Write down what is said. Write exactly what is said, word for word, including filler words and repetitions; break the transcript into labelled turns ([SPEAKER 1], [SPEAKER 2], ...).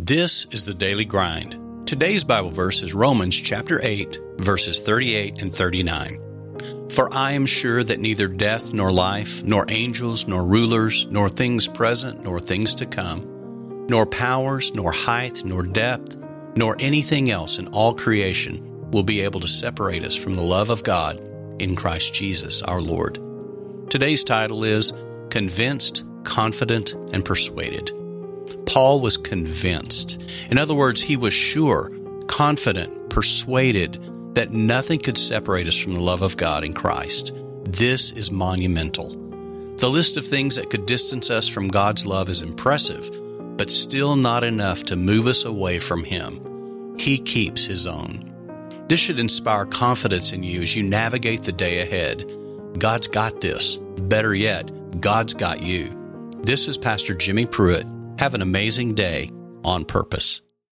[SPEAKER 1] This is the Daily Grind. Today's Bible verse is Romans chapter eight, verses thirty-eight and thirty-nine. For I am sure that neither death nor life, nor angels, nor rulers, nor things present, nor things to come, nor powers, nor height, nor depth, nor anything else in all creation will be able to separate us from the love of God in Christ Jesus our Lord. Today's title is Convinced, Confident, and Persuaded. Paul was convinced. In other words, he was sure, confident, persuaded that nothing could separate us from the love of God in Christ. This is monumental. The list of things that could distance us from God's love is impressive, but still not enough to move us away from Him. He keeps His own. This should inspire confidence in you as you navigate the day ahead. God's got this. Better yet, God's got you. This is Pastor Jimmy Pruitt. Have an amazing day on purpose.